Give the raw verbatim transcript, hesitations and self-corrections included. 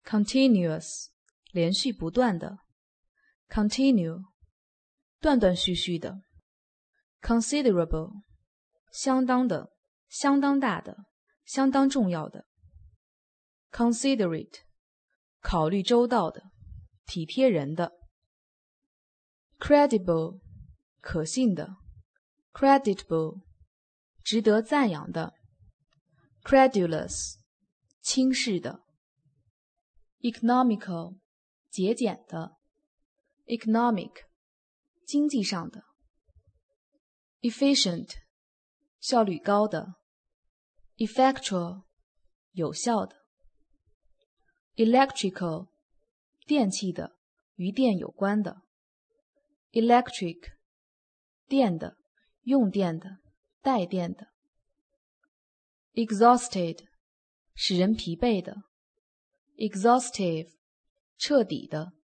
continuous 连续不断的 continue 断断续续的 considerable 相当的相当大的相当重要的 considerate 考虑周到的体贴人的 credible 可信的 creditable 值得赞扬的 credulous 轻视的 economical 节俭的 economic 经济上的 efficient 效率高的 effectual 有效的 electrical 电气的与电有关的 electric 电的用电的带电的 exhausted 使人疲惫的 exhaustive 彻底的